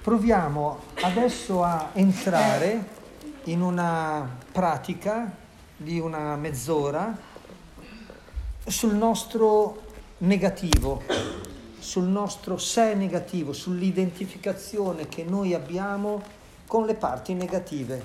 Proviamo adesso a entrare in una pratica di una mezz'ora sul nostro negativo, sul nostro sé negativo, sull'identificazione che noi abbiamo con le parti negative.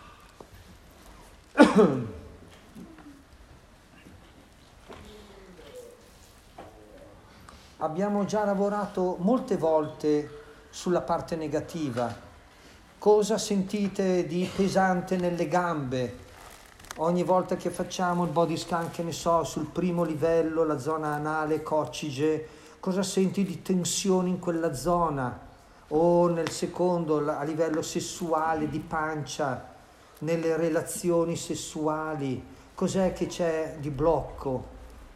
Abbiamo già lavorato molte volte sulla parte negativa. Cosa sentite di pesante nelle gambe? Ogni volta che facciamo il body scan, che ne so, sul primo livello, la zona anale, coccige, cosa senti di tensione in quella zona? O nel secondo, a livello sessuale, di pancia, nelle relazioni sessuali, cos'è che c'è di blocco?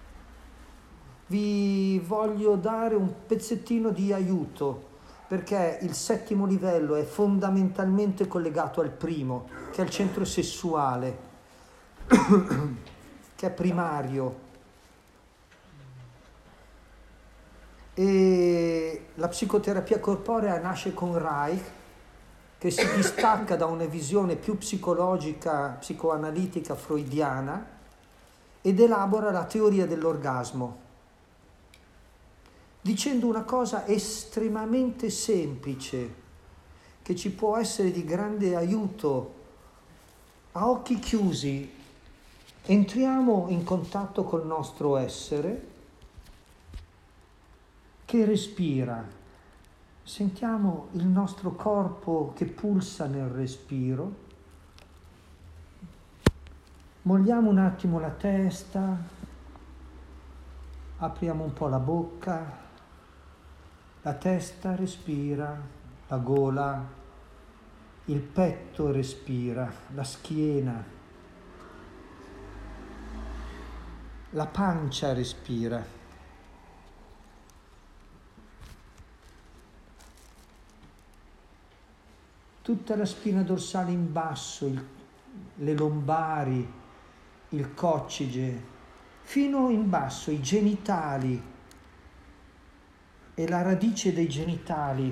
Vi voglio dare un pezzettino di aiuto, perché il settimo livello è fondamentalmente collegato al primo, che è il centro sessuale, che è primario. E la psicoterapia corporea nasce con Reich, che si distacca da una visione più psicologica, psicoanalitica, freudiana, ed elabora la teoria dell'orgasmo, dicendo una cosa estremamente semplice, che ci può essere di grande aiuto. A occhi chiusi entriamo in contatto col nostro essere che respira. Sentiamo il nostro corpo che pulsa nel respiro. Molliamo un attimo la testa, apriamo un po' la bocca. La testa respira, la gola, il petto respira, la schiena, la pancia respira. Tutta la spina dorsale in basso, le lombari, il coccige, fino in basso, i genitali e la radice dei genitali,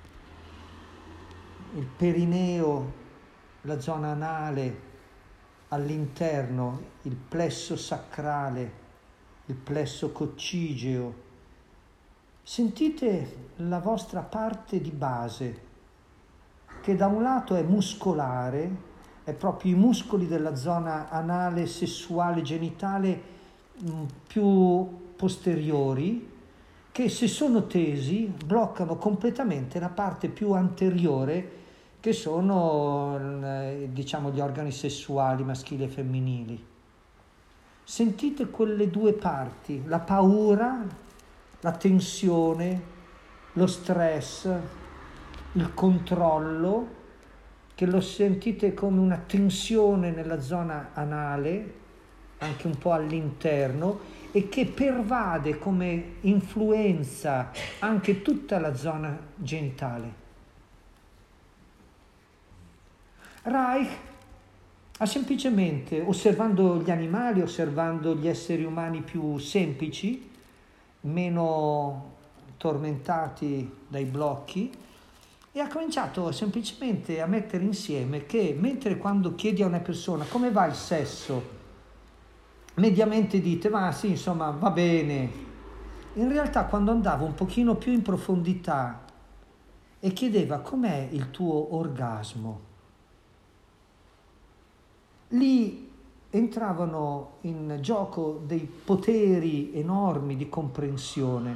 il perineo, la zona anale, all'interno il plesso sacrale, il plesso coccigeo. Sentite la vostra parte di base, che da un lato è muscolare, è proprio i muscoli della zona anale, sessuale, genitale più posteriori, che se sono tesi bloccano completamente la parte più anteriore, che sono diciamo gli organi sessuali maschili e femminili. Sentite quelle due parti, la paura, la tensione, lo stress, il controllo, che lo sentite come una tensione nella zona anale, anche un po' all'interno, e che pervade come influenza anche tutta la zona genitale. Reich ha semplicemente, osservando gli animali, osservando gli esseri umani più semplici, meno tormentati dai blocchi, e ha cominciato semplicemente a mettere insieme che mentre quando chiedi a una persona come va il sesso, mediamente dite, ma sì, insomma, va bene. In realtà quando andava un pochino più in profondità e chiedeva com'è il tuo orgasmo, lì entravano in gioco dei poteri enormi di comprensione.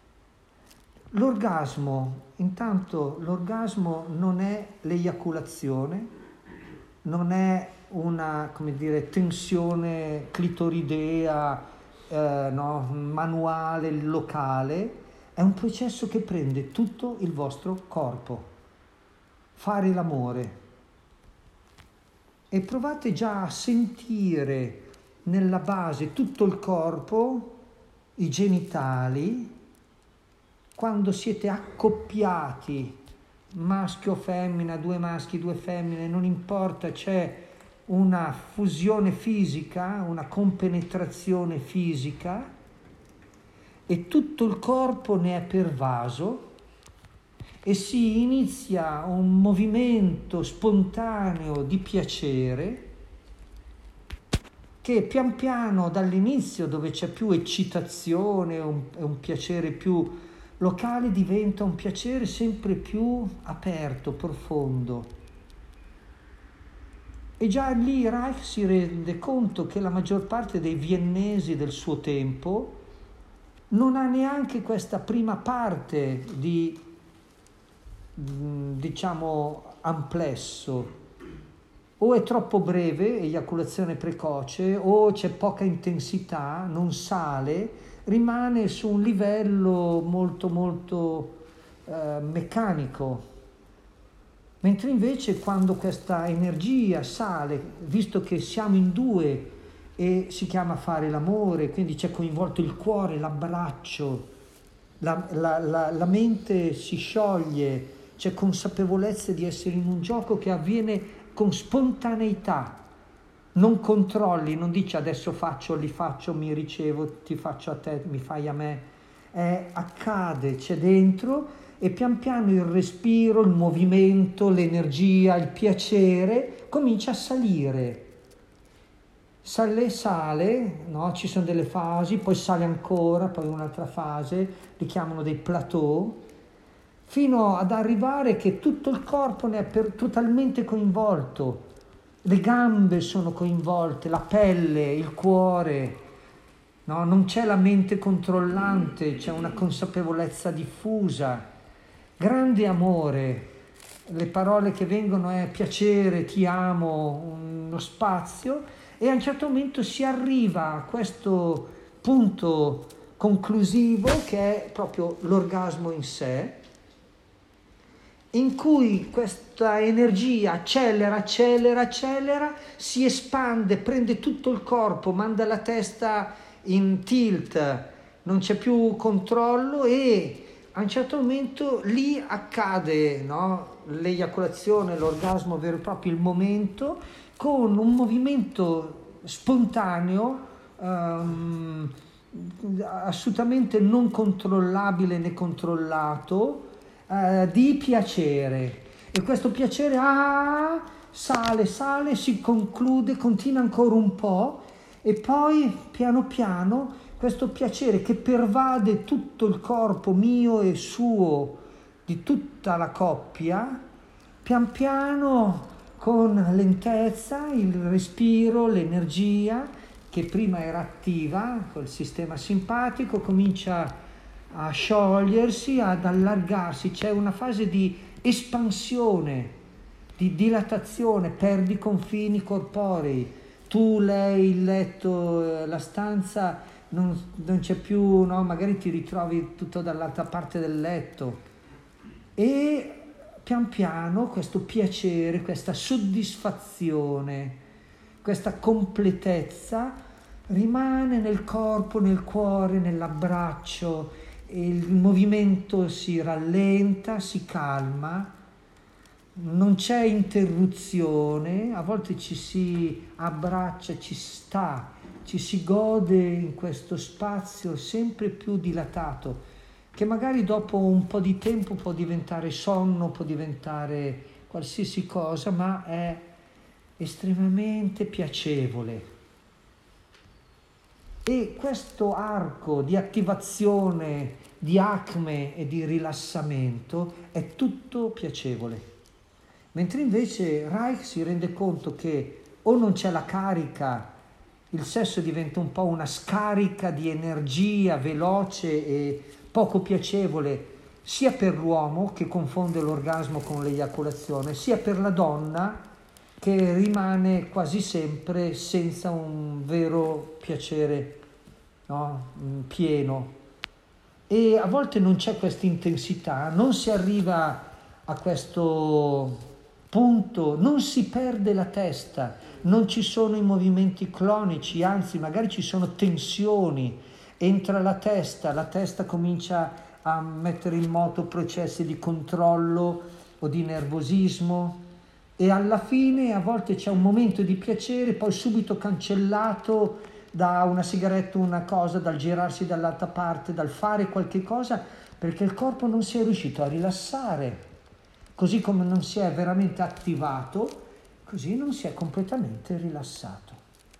Intanto l'orgasmo non è l'eiaculazione, non è una, come dire, tensione clitoridea, manuale, locale, è un processo che prende tutto il vostro corpo. Fare l'amore. E provate già a sentire nella base tutto il corpo, i genitali, quando siete accoppiati, maschio o femmina, due maschi, due femmine, non importa, c'è una fusione fisica, una compenetrazione fisica, e tutto il corpo ne è pervaso, e si inizia un movimento spontaneo di piacere che pian piano dall'inizio, dove c'è più eccitazione, un piacere più locale, diventa un piacere sempre più aperto, profondo. E già lì Reich si rende conto che la maggior parte dei viennesi del suo tempo non ha neanche questa prima parte di, diciamo, amplesso. O è troppo breve, eiaculazione precoce, o c'è poca intensità, non sale, rimane su un livello molto molto meccanico. Mentre invece quando questa energia sale, visto che siamo in due e si chiama fare l'amore, quindi c'è coinvolto il cuore, l'abbraccio, la mente si scioglie, c'è consapevolezza di essere in un gioco che avviene con spontaneità, non controlli, non dici adesso faccio, li faccio, mi ricevo, ti faccio a te, mi fai a me, accade, c'è dentro e pian piano il respiro, il movimento, l'energia, il piacere comincia a salire. Sale, no? Ci sono delle fasi, poi sale ancora, poi un'altra fase, li chiamano dei plateau, fino ad arrivare che tutto il corpo ne è totalmente coinvolto, le gambe sono coinvolte, la pelle, il cuore, no? Non c'è la mente controllante, c'è una consapevolezza diffusa, grande amore. Le parole che vengono è piacere, ti amo, uno spazio, e a un certo momento si arriva a questo punto conclusivo che è proprio l'orgasmo in sé, in cui questa energia accelera, si espande, prende tutto il corpo, manda la testa in tilt, non c'è più controllo e a un certo momento lì accade, no? L'eiaculazione, l'orgasmo vero e proprio, il momento, con un movimento spontaneo, assolutamente non controllabile né controllato, di piacere. E questo piacere sale, si conclude, continua ancora un po' e poi piano piano questo piacere che pervade tutto il corpo mio e suo, di tutta la coppia, pian piano con lentezza, il respiro, l'energia che prima era attiva, col sistema simpatico, comincia a sciogliersi, ad allargarsi, c'è una fase di espansione, di dilatazione, perdi confini corporei, tu, lei, il letto, la stanza, non c'è più, no? Magari ti ritrovi tutto dall'altra parte del letto e pian piano questo piacere, questa soddisfazione, questa completezza rimane nel corpo, nel cuore, nell'abbraccio, e il movimento si rallenta, si calma, non c'è interruzione, a volte ci si abbraccia, ci si gode in questo spazio sempre più dilatato, che magari dopo un po' di tempo può diventare sonno, può diventare qualsiasi cosa, ma è estremamente piacevole. E questo arco di attivazione, di acme e di rilassamento è tutto piacevole. Mentre invece Reich si rende conto che o non c'è la carica, il sesso diventa un po' una scarica di energia veloce e poco piacevole, sia per l'uomo che confonde l'orgasmo con l'eiaculazione, sia per la donna che rimane quasi sempre senza un vero piacere, no? Pieno. E a volte non c'è questa intensità, non si arriva a questo punto, non si perde la testa, non ci sono i movimenti clonici, anzi magari ci sono tensioni, entra la testa comincia a mettere in moto processi di controllo o di nervosismo e alla fine a volte c'è un momento di piacere, poi subito cancellato da una sigaretta, una cosa, dal girarsi dall'altra parte, dal fare qualche cosa, perché il corpo non si è riuscito a rilassare, così come non si è veramente attivato, così non si è completamente rilassato.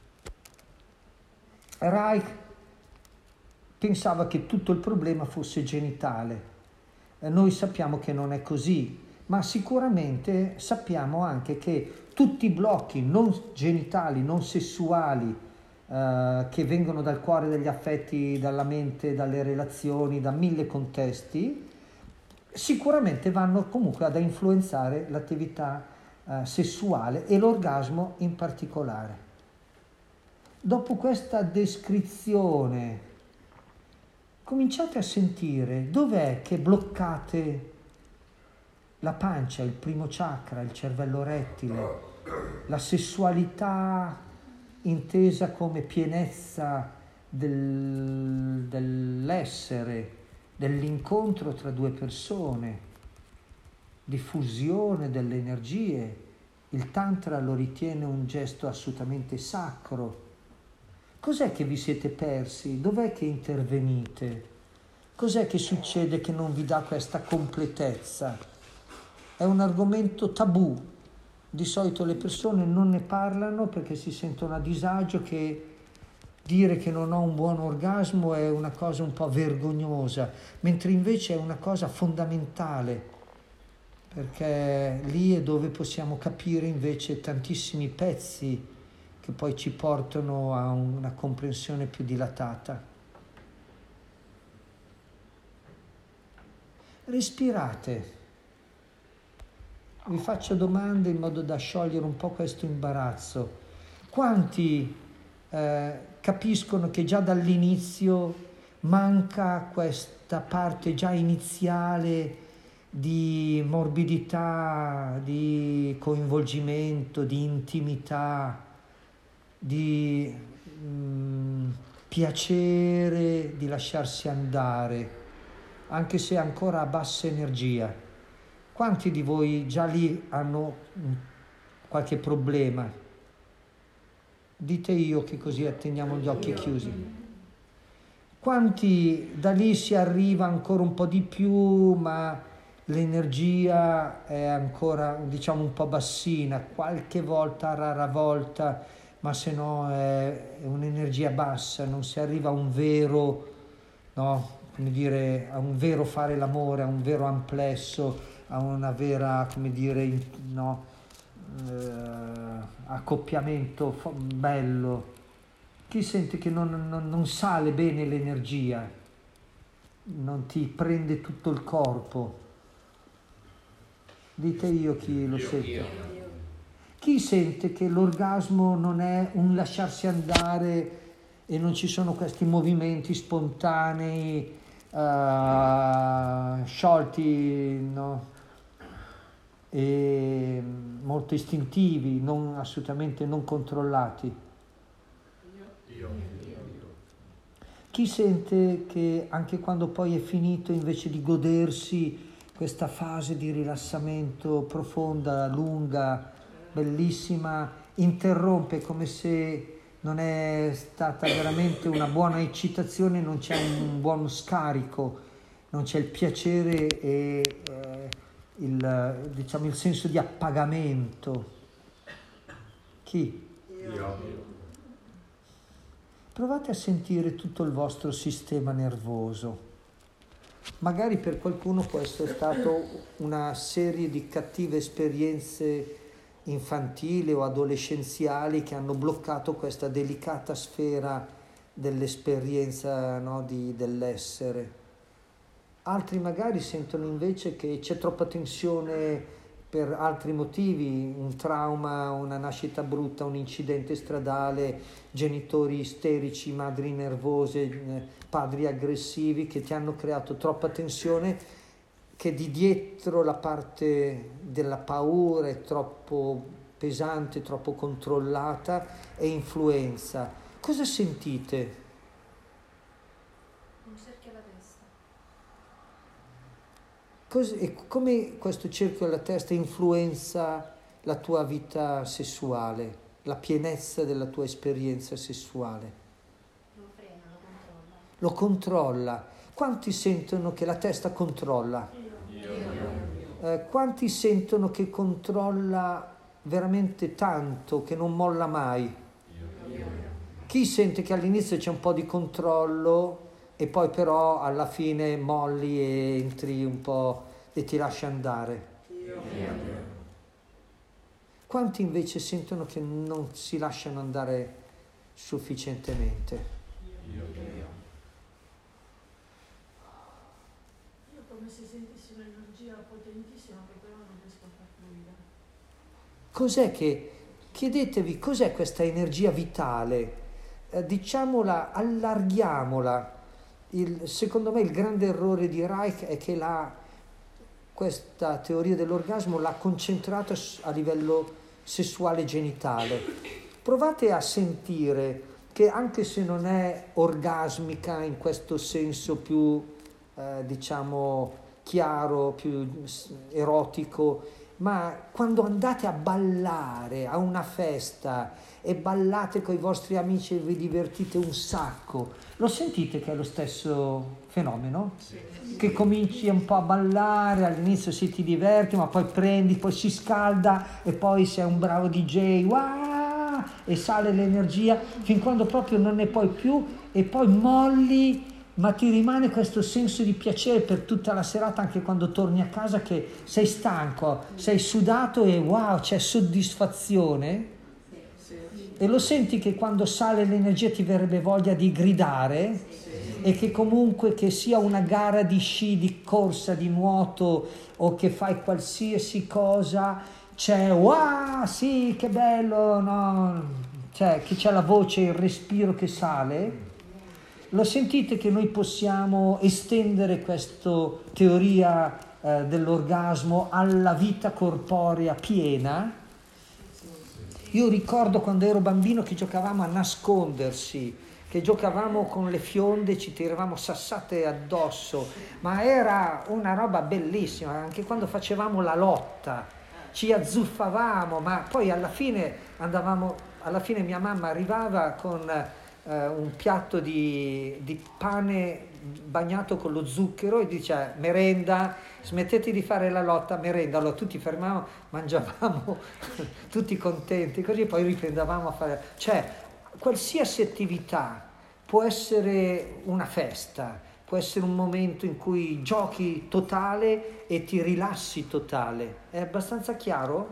Reich pensava che tutto il problema fosse genitale. Noi sappiamo che non è così, ma sicuramente sappiamo anche che tutti i blocchi non genitali, non sessuali, che vengono dal cuore, dagli affetti, dalla mente, dalle relazioni, da 1000 contesti, sicuramente vanno comunque ad influenzare l'attività sessuale e l'orgasmo in particolare. Dopo questa descrizione, cominciate a sentire dov'è che bloccate la pancia, il primo chakra, il cervello rettile, la sessualità intesa come pienezza dell'essere, dell'incontro tra due persone, diffusione delle energie. Il Tantra lo ritiene un gesto assolutamente sacro. Cos'è che vi siete persi? Dov'è che intervenite? Cos'è che succede che non vi dà questa completezza? È un argomento tabù. Di solito le persone non ne parlano perché si sentono a disagio, che dire che non ho un buon orgasmo è una cosa un po' vergognosa, mentre invece è una cosa fondamentale, perché lì è dove possiamo capire invece tantissimi pezzi che poi ci portano a una comprensione più dilatata. Respirate. Vi faccio domande in modo da sciogliere un po' questo imbarazzo. Quanti capiscono che già dall'inizio manca questa parte già iniziale di morbidità, di coinvolgimento, di intimità, di piacere, di lasciarsi andare, anche se ancora a bassa energia? Quanti di voi già lì hanno qualche problema? Dite io, che così teniamo gli occhi chiusi. Quanti da lì si arriva ancora un po' di più, ma l'energia è ancora, diciamo, un po' bassina, qualche volta, rara volta, ma se no è un'energia bassa, non si arriva a un vero, no, come dire, a un vero fare l'amore, a un vero amplesso, a una vera, come dire, no, accoppiamento bello. Chi sente che non sale bene l'energia, non ti prende tutto il corpo? Dite io chi lo sente. Chi sente che l'orgasmo non è un lasciarsi andare e non ci sono questi movimenti spontanei, sciolti, no? E molto istintivi, assolutamente non controllati? Io. Chi sente che anche quando poi è finito, invece di godersi questa fase di rilassamento profonda, lunga, bellissima, interrompe, come se non è stata veramente una buona eccitazione, non c'è un buon scarico, non c'è il piacere e il senso di appagamento? Chi? Io. Provate a sentire tutto il vostro sistema nervoso. Magari per qualcuno può essere stato una serie di cattive esperienze infantili o adolescenziali che hanno bloccato questa delicata sfera dell'esperienza, no, dell'essere. Altri magari sentono invece che c'è troppa tensione per altri motivi, un trauma, una nascita brutta, un incidente stradale, genitori isterici, madri nervose, padri aggressivi che ti hanno creato troppa tensione, che di dietro la parte della paura è troppo pesante, troppo controllata e influenza. Cosa sentite? Come questo cerchio alla testa influenza la tua vita sessuale, la pienezza della tua esperienza sessuale? Lo frena, lo controlla. Lo controlla. Quanti sentono che la testa controlla? Quanti sentono che controlla veramente tanto, che non molla mai? Chi sente che all'inizio c'è un po' di controllo e poi però alla fine molli e entri un po' e ti lasci andare? Quanti invece sentono che non si lasciano andare sufficientemente? Io come se sentissi un'energia potentissima che però non riesco a far fluire. Cos'è che, chiedetevi, cos'è questa energia vitale? Diciamola, allarghiamola. Secondo me il grande errore di Reich è che questa teoria dell'orgasmo l'ha concentrata a livello sessuale genitale. Provate a sentire che anche se non è orgasmica in questo senso più, diciamo, chiaro, più erotico, ma quando andate a ballare a una festa e ballate con i vostri amici e vi divertite un sacco, lo sentite che è lo stesso fenomeno? Sì. Che cominci un po' a ballare, all'inizio ti diverti, ma poi prendi, poi si scalda e poi sei un bravo DJ, wow, e sale l'energia fin quando proprio non ne puoi più e poi molli, ma ti rimane questo senso di piacere per tutta la serata, anche quando torni a casa che sei stanco, sei sudato e wow, c'è soddisfazione. E lo senti che quando sale l'energia ti verrebbe voglia di gridare e che comunque che sia una gara di sci, di corsa, di nuoto o che fai qualsiasi cosa, c'è wow, sì, che bello, no? Cioè che c'è la voce, il respiro che sale. Lo sentite che noi possiamo estendere questa teoria dell'orgasmo alla vita corporea piena? Io ricordo quando ero bambino che giocavamo a nascondersi, che giocavamo con le fionde, ci tiravamo sassate addosso, ma era una roba bellissima, anche quando facevamo la lotta, ci azzuffavamo, ma poi alla fine mia mamma arrivava con un piatto di pane bagnato con lo zucchero e dice merenda, smettete di fare la lotta, merenda. Allora tutti fermavamo, mangiavamo tutti contenti, così poi riprendevamo a fare, cioè qualsiasi attività può essere una festa, può essere un momento in cui giochi totale e ti rilassi totale. È abbastanza chiaro?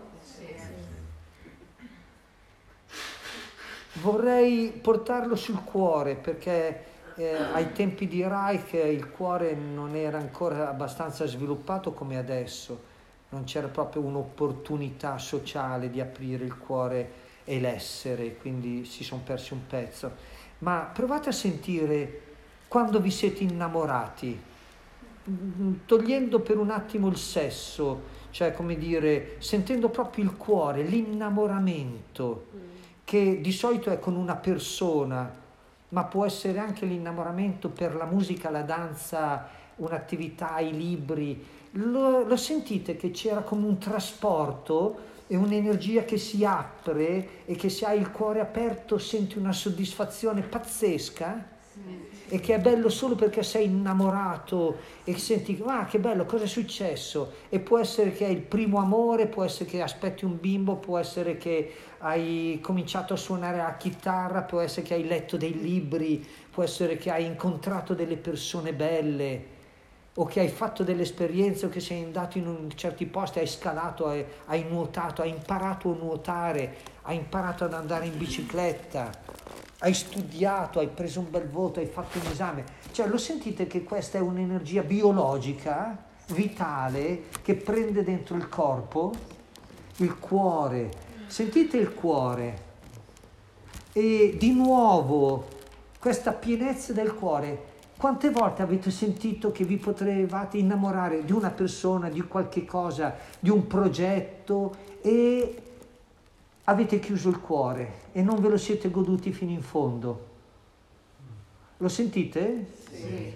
Vorrei portarlo sul cuore perché ai tempi di Reich il cuore non era ancora abbastanza sviluppato come adesso, non c'era proprio un'opportunità sociale di aprire il cuore e l'essere, quindi si sono persi un pezzo. Ma provate a sentire quando vi siete innamorati, togliendo per un attimo il sesso, cioè come dire, sentendo proprio il cuore, l'innamoramento, che di solito è con una persona, ma può essere anche l'innamoramento per la musica, la danza, un'attività, i libri. Lo sentite che c'era come un trasporto e un'energia che si apre e che se hai il cuore aperto senti una soddisfazione pazzesca? E che è bello solo perché sei innamorato e senti, che bello, cosa è successo? E può essere che hai il primo amore, può essere che aspetti un bimbo, può essere che hai cominciato a suonare la chitarra, può essere che hai letto dei libri, può essere che hai incontrato delle persone belle o che hai fatto delle esperienze o che sei andato in certi posti, hai scalato, hai nuotato, hai imparato a nuotare, hai imparato ad andare in bicicletta, hai studiato, hai preso un bel voto, hai fatto un esame. Cioè lo sentite che questa è un'energia biologica, vitale, che prende dentro il corpo, il cuore. Sentite il cuore. E di nuovo questa pienezza del cuore. Quante volte avete sentito che vi potevate innamorare di una persona, di qualche cosa, di un progetto e avete chiuso il cuore e non ve lo siete goduti fino in fondo? Lo sentite? Sì.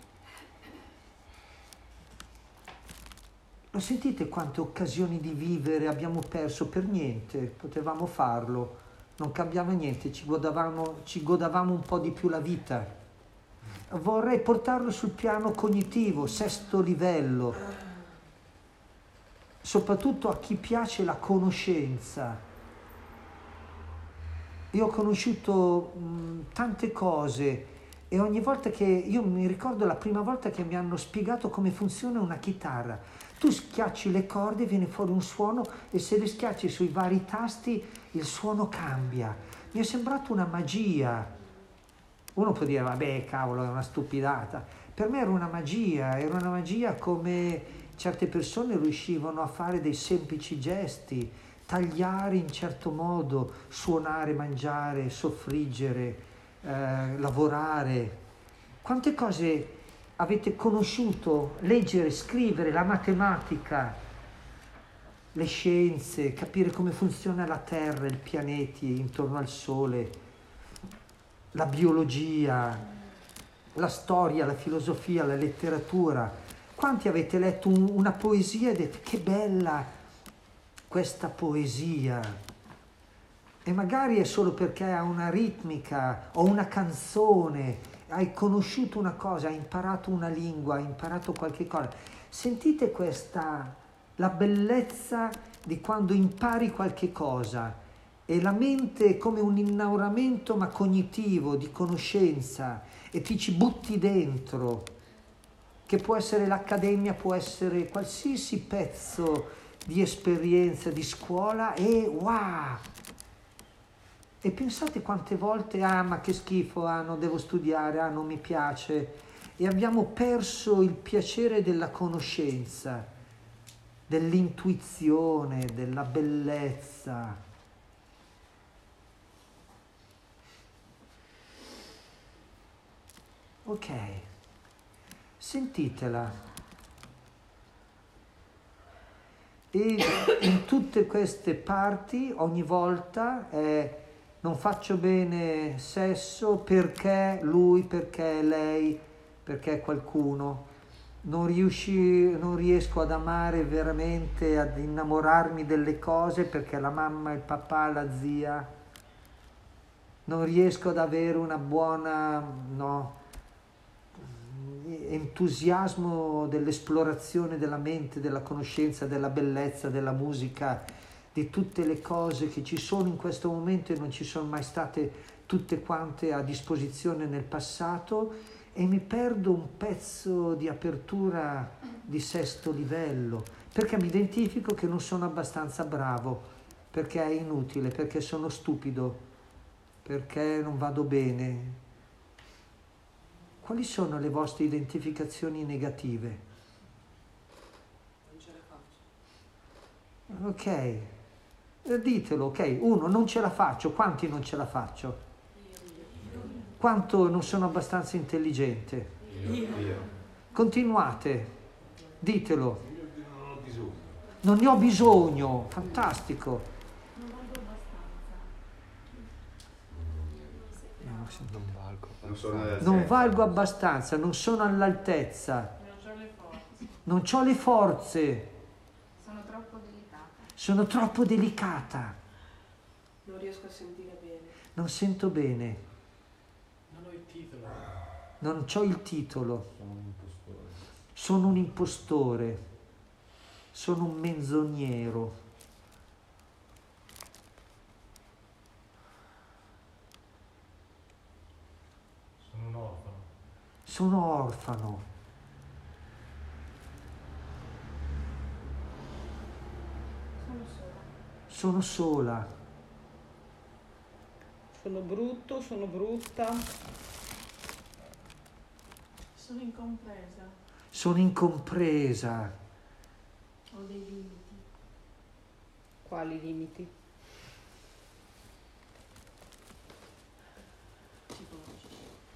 Lo sentite quante occasioni di vivere abbiamo perso per niente? Potevamo farlo, non cambiava niente, ci godavamo un po' di più la vita. vorrei portarlo sul piano cognitivo, sesto livello, soprattutto a chi piace la conoscenza. Io ho conosciuto tante cose e ogni volta che io mi ricordo la prima volta che mi hanno spiegato come funziona una chitarra. Tu schiacci le corde, viene fuori un suono e se le schiacci sui vari tasti il suono cambia. Mi è sembrato una magia. Uno può dire, vabbè, cavolo, è una stupidata. Per me era una magia come certe persone riuscivano a fare dei semplici gesti, tagliare in certo modo, suonare, mangiare, soffriggere, lavorare. Quante cose avete conosciuto, leggere, scrivere, la matematica, le scienze, capire come funziona la Terra, i pianeti intorno al Sole, la biologia, la storia, la filosofia, la letteratura. Quanti avete letto una poesia e dite che bella questa poesia? E magari è solo perché ha una ritmica o una canzone, hai conosciuto una cosa, hai imparato una lingua, hai imparato qualche cosa. Sentite la bellezza di quando impari qualche cosa e la mente è come un innauramento ma cognitivo, di conoscenza, e ti ci butti dentro, che può essere l'accademia, può essere qualsiasi pezzo di esperienza, di scuola, e wow! E pensate quante volte, ma che schifo, non devo studiare, non mi piace. E abbiamo perso il piacere della conoscenza, dell'intuizione, della bellezza. Ok, sentitela. E in tutte queste parti, ogni volta è non faccio bene sesso perché lui, perché lei, perché qualcuno. Non riesco ad amare veramente, ad innamorarmi delle cose perché la mamma, il papà, la zia. Non riesco ad avere una buona, entusiasmo dell'esplorazione della mente, della conoscenza, della bellezza, della musica, di tutte le cose che ci sono in questo momento e non ci sono mai state tutte quante a disposizione nel passato, e mi perdo un pezzo di apertura di sesto livello, perché mi identifico che non sono abbastanza bravo, perché è inutile, perché sono stupido, perché non vado bene. Quali sono le vostre identificazioni negative? Non ce la faccio. Ok, ditelo, ok. 1, non ce la faccio. Quanti non ce la faccio? Quanto non sono abbastanza intelligente? Io. Continuate, ditelo. Io non ho bisogno. Non ne ho bisogno, fantastico. Non valgo abbastanza. Non valgo. Non valgo abbastanza, non sono all'altezza. Non ho le forze. Non ho le forze. Sono troppo delicata. Sono troppo delicata. Non riesco a sentire bene. Non sento bene. Non ho il titolo. Non ho il titolo. Sono un impostore. Sono un impostore. Sono un menzognero. Sono un orfano. Sono orfano. Sono sola. Sono sola. Sono brutto, sono brutta. Sono incompresa. Sono incompresa. Ho dei limiti. Quali limiti? Psicologici.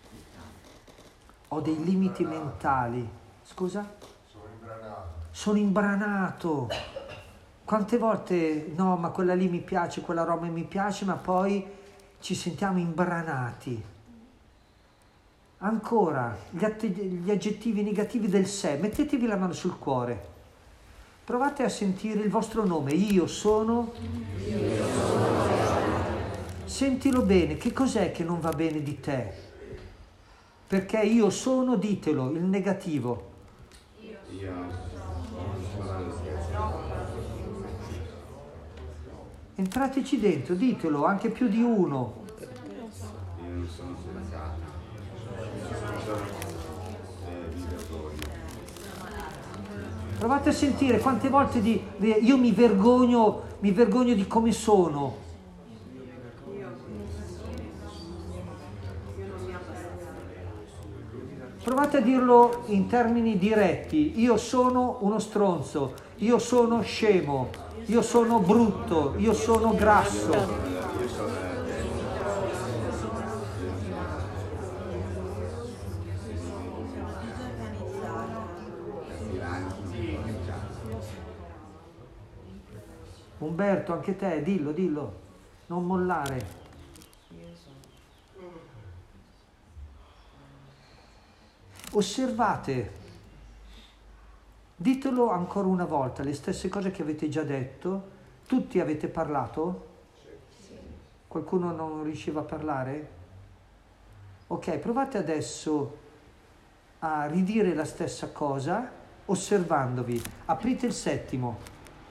Ho dei limiti mentali. Scusa? Sono imbranato. Sono imbranato. Quante volte, no, ma quella lì mi piace, quella roba mi piace, ma poi ci sentiamo imbranati. Ancora, gli aggettivi negativi del sé. Mettetevi la mano sul cuore. Provate a sentire il vostro nome. Io sono. Sentilo bene. Che cos'è che non va bene di te? perché io sono, ditelo, il negativo. Entrateci dentro, ditelo, anche più di uno. Provate a sentire quante volte io mi vergogno di come sono. Provate a dirlo in termini diretti. Io sono uno stronzo, io sono scemo, io sono brutto, io sono grasso. Umberto, anche te, dillo, non mollare. Osservate, ditelo ancora una volta, le stesse cose che avete già detto. Tutti avete parlato? Qualcuno non riusciva a parlare? Ok, provate adesso a ridire la stessa cosa osservandovi. Aprite il settimo.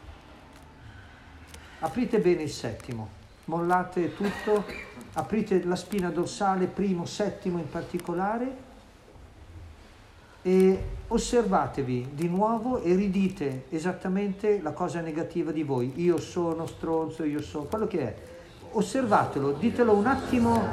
Aprite bene il settimo, mollate tutto, aprite la spina dorsale, primo, settimo in particolare, e osservatevi di nuovo e ridite esattamente la cosa negativa di voi. Io sono stronzo, io sono quello che è. Osservatelo, ditelo un attimo.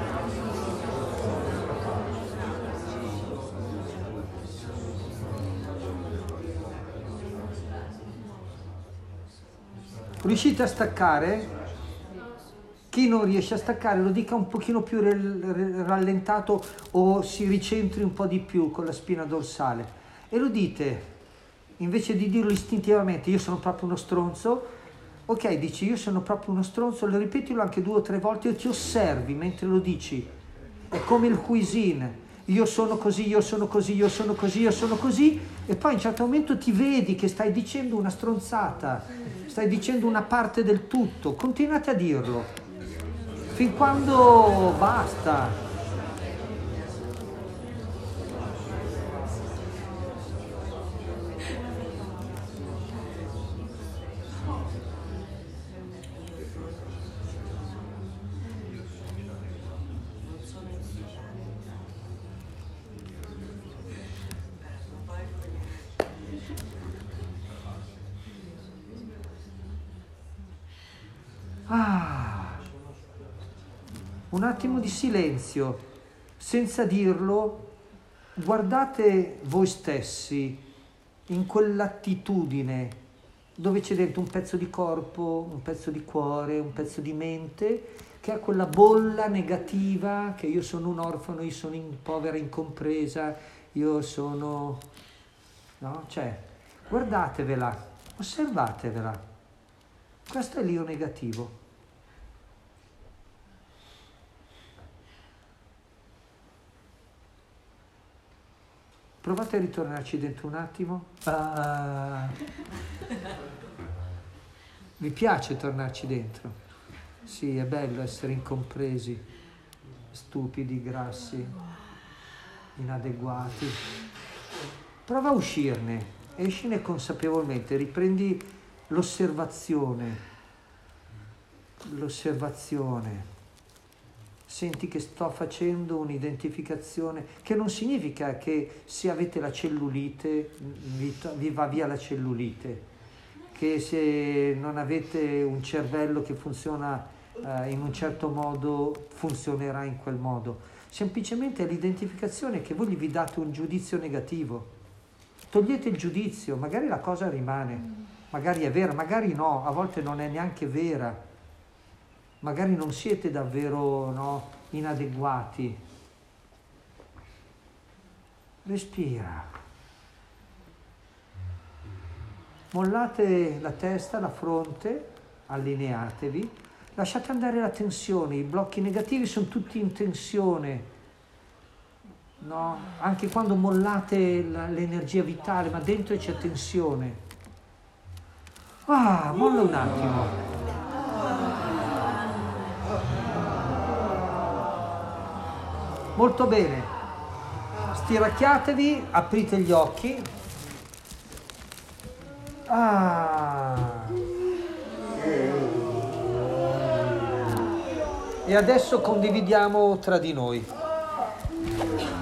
Riuscite a staccare? Chi non riesce a staccare lo dica un pochino più rallentato o si ricentri un po' di più con la spina dorsale e lo dite, invece di dirlo istintivamente, io sono proprio uno stronzo. Ok, dici io sono proprio uno stronzo, lo ripetilo anche 2 o 3 volte e ti osservi mentre lo dici. È come il cuisine. Io sono così, io sono così, io sono così, io sono così, e poi a un certo momento ti vedi che stai dicendo una stronzata, stai dicendo una parte del tutto, continuate a dirlo, fin quando basta. Un attimo di silenzio, senza dirlo, guardate voi stessi in quell'attitudine dove c'è dentro un pezzo di corpo, un pezzo di cuore, un pezzo di mente, che è quella bolla negativa, che io sono un orfano, io sono povera, incompresa, io sono... no? Cioè, guardatevela, osservatevela. Questo è l'io negativo. Provate a ritornarci dentro un attimo. Vi piace tornarci dentro? Sì, è bello essere incompresi, stupidi, grassi, inadeguati. Prova a uscirne, escine consapevolmente, riprendi l'osservazione. Senti che sto facendo un'identificazione, che non significa che se avete la cellulite vi va via la cellulite, che se non avete un cervello che funziona in un certo modo funzionerà in quel modo. Semplicemente è l'identificazione che voi vi date un giudizio negativo. Togliete il giudizio, magari la cosa rimane, magari è vera, magari no, a volte non è neanche vera. Magari non siete davvero inadeguati. Respira. Mollate la testa, la fronte, allineatevi, lasciate andare la tensione, i blocchi negativi sono tutti in tensione, no? Anche quando mollate l'energia vitale, ma dentro c'è tensione. Molla un attimo. Molto bene. Stiracchiatevi, aprite gli occhi. E adesso condividiamo tra di noi.